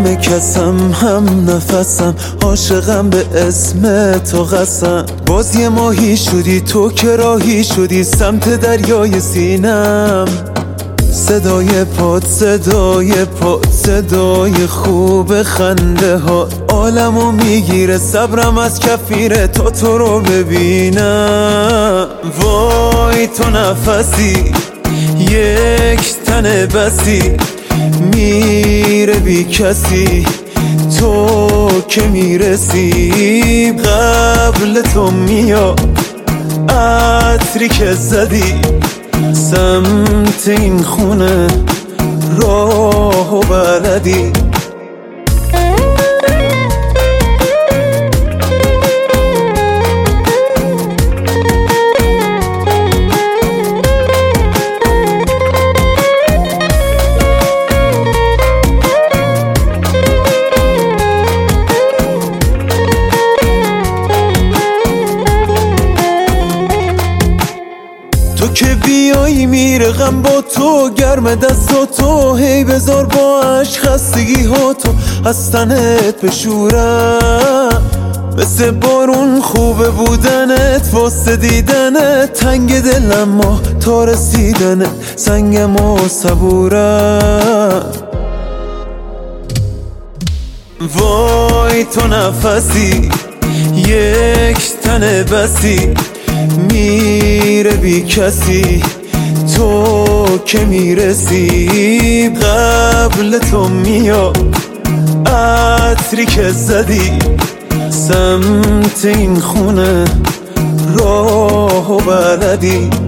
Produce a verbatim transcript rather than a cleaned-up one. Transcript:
همه کسم، هم نفسم، عاشقم به اسم تو قسم. باز یه ماهی شدی تو که راهی شدی سمت دریای سینم. صدای پاد صدای پاد صدای خوب خنده ها عالمو میگیره، صبرم از کفیره تا تو رو ببینم. وای تو نفسی یک تن بسی، میره بی کسی تو که میرسی. قبل تو میاد عطری که زدی سمت این خونه راه و بلدی. تو که بیایی میره غم با تو، گرم دست تو هی بذار با عشق خستگی ها تو از تنت بشورم. مثل بارون خوبه بودنت واسه دیدنت، تنگ دلم ما تا رسیدنت سنگم و صبورم. وای تو نفسی یک تن بسی، میره بی کسی تو که میرسی. قبل تو میاد عطری که زدی سمت این خونه راه و بلدی.